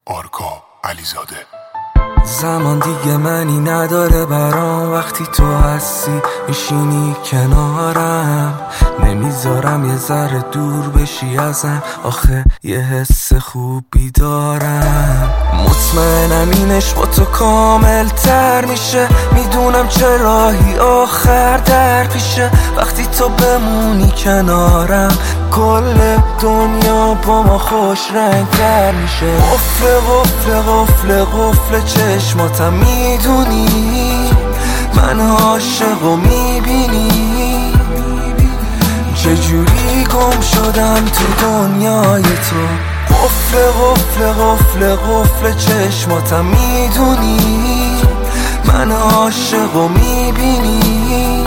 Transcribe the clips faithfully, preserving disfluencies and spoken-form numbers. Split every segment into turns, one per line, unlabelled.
آرکا علیزاده.
زمان دیگه منی نداره برام، وقتی تو هستی میشینی کنارم، نمیذارم یه ذره دور بشی ازم، آخه یه حس خوبی دارم. مطمئنم اینش با تو کامل تر میشه، میدونم چه راهی آخر در پیشه، وقتی تو بمونی کنارم کل دنیا با ما خوش رنگ تر میشه. قفل قفل قفل قفل چشماتم میدونی من عاشق و میبینی، چجوری گم شدم تو دنیای تو. قفل قفل قفل قفل چشماتم میدونی من عاشق و میبینی،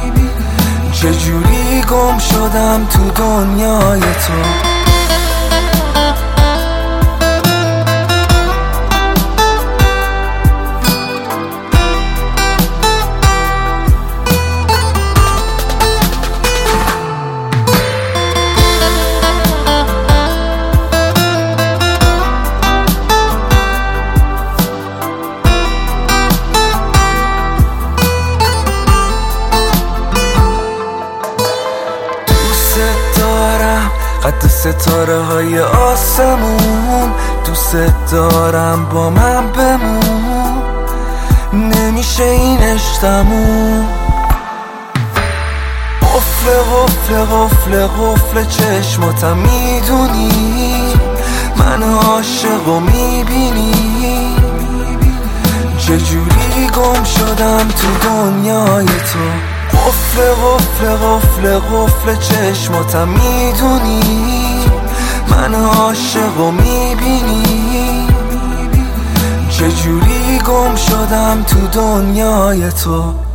چجوری گم شدم تو دنیای تو. قد ستاره های آسمون، دوست دارم با من بمون، نمیشه این عشقمون. قفل قفل قفل قفل چشماتم میدونی من عاشق و میبینی، چجوری گم شدم تو دنیای تو. قفل قفل قفل قفل چشماتم میدونی من عاشق و میبینی، چجوری گم شدم تو دنیای تو.